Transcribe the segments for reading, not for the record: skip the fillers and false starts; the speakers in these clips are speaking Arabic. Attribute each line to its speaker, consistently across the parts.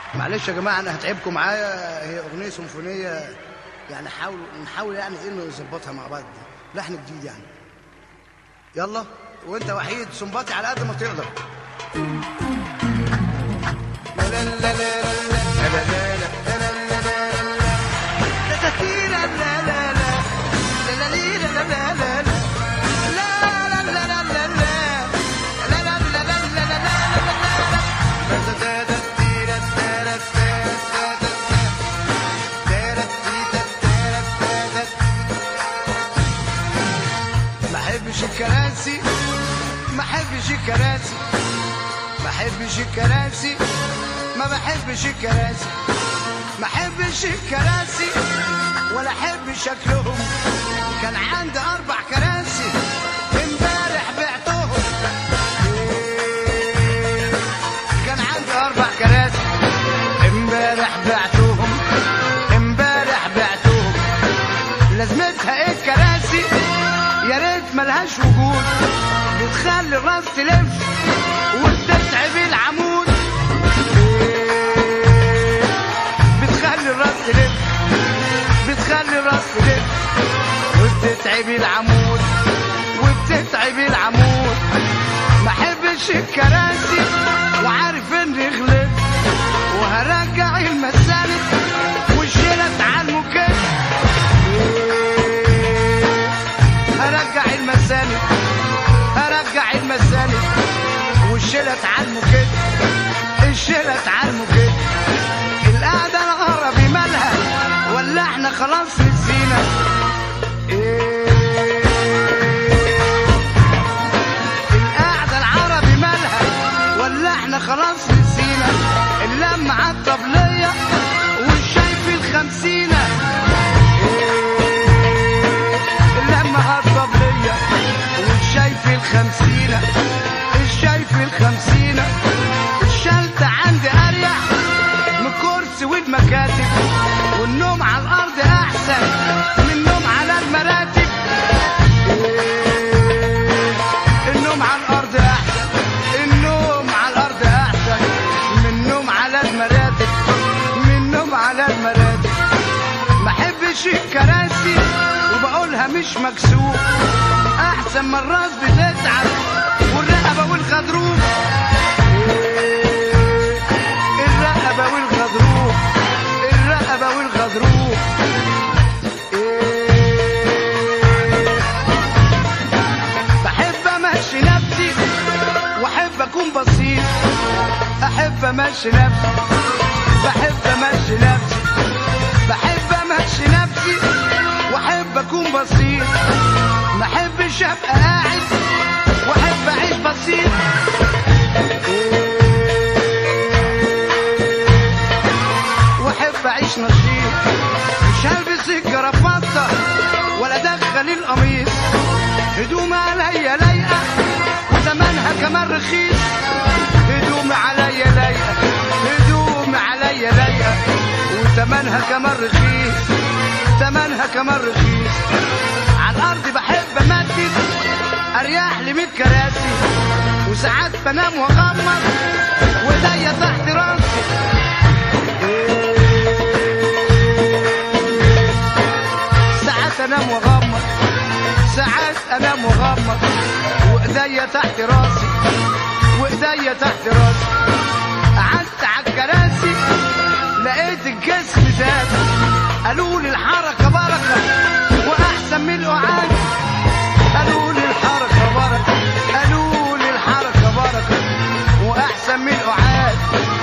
Speaker 1: معلش يا جماعه انا هتعبكم معايا، هي اغنيه سيمفونيه يعني نحاول يعني ايه نظبطها مع بعض، لحن جديد يعني. يلا وانت وحيد سنباطي على قد ما تقدر. لا لا لا لا لا الكراسي، ما احبش الكراسي، ما احبش الكراسي، ما بحبش الكراسي، ما احبش الكراسي ولا احب شكلهم. كان عندي 4 كراسي امبارح بعتهم. كان عندي 4 كراسي امبارح بعتهم، امبارح بعتهم. لازمتها ايه الكراسي؟ يا ريت ملهاش وجود، بتخلي الراس تلف وبتتعب العمود. بتخلي الراس تلف، بتخلي الراس تلف وبتتعب العمود، وبتتعب العمود. ما احبش الكراسي وعارف اني غلطت، وهرجع المساند والشيلة على المكان. هرجع المساند، هرجع المساند والشلت علمه كده، الشلت علمه كده. القعدة العربي مالها ولا احنا خلاص نسينا؟ القعدة العربي مالها ولا احنا خلاص نسينا؟ اللمة عالطبلية والشاي في الخمسينة. اللمة عالطبلية والشاي في الخمسينة، الشاي في الخمسينة. الشلتة عندي أريح من الكرسي والمكاتب، والنوم على الأرض أحسن من النوم على المراتب. النوم على الأرض أحسن، النوم على الأرض أحسن من النوم على المراتب، من النوم على المراتب. ما احبش الكراسي وبقولها مش مكسوف، احسن من الراس بتتعب والرقبه والغضروف. الرقبه والغضروف، الرقبه والغضروف. بحب امشي نفسي واحب اكون بسيط، احب امشي نفسي، بحب امشي نفسي، بحب امشي نفسي واحب اكون بسيط. ما احبش ابقى قاعد واحب اعيش بسيط. واحب اعيش نشيط، مش هلبس الجرافطه ولا ادخل القميص. هدومي عليا لايقه وثمنها كمان رخيص. هدومي عليا لايقه، هدومي عليا لايقه وثمنها كمان رخيص، ثمنها كمان رخيص. على الارض بحب امدد اريح لي 100 كراسي، وساعات بنام واغمض وايديا تحت راسي. ساعات انام واغمض، ساعات انام واغمض وايديا تحت راسي، وايديا تحت راسي. قعدت على الكراسي لقيت الجسم زاد، قالوا لي الحركه بركه واحسن من القعاد. قالوا لي الحركه بركه، قالوا لي الحركه بركه واحسن من القعاد.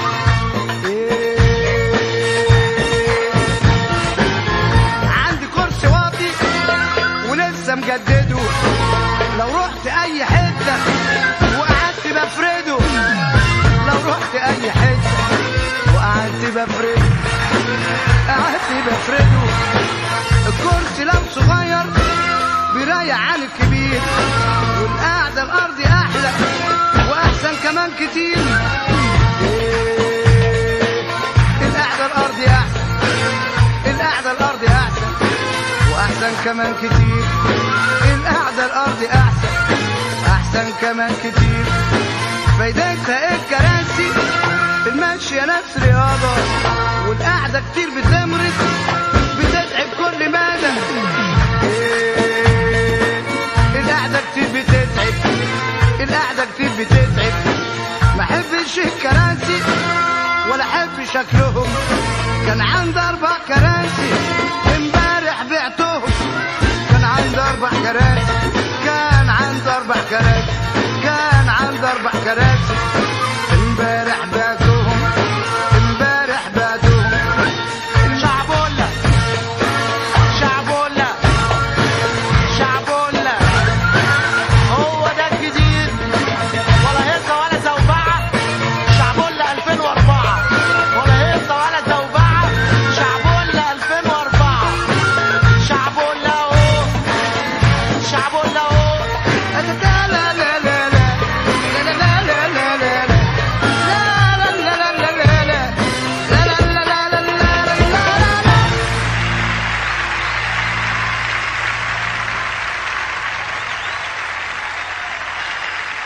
Speaker 1: عندي كرسي واطي ولسه مجدده، لو رحت اي حته وقعدت بفرده، لو رحت اي حته وقعدت بفرده، قعدت بفرده. الكرسي لو صغير بيريح عن الكبير، والقعده الارض احلى واحسن كمان كتير. القعده الارض احسن، القعده الارض احسن واحسن كمان كتير. القعده الارض احسن، احسن كمان كتير. فايدتها ايه الكراسي؟ والمشي نفس رياضة، والقعدة كتير بتمرض بتتعب كل مدى. القعدة كتير بتتعب، القعدة كتير بتتعب. ما حبش الكراسي ولا حب شكلهم، كان عندي 4 كراسي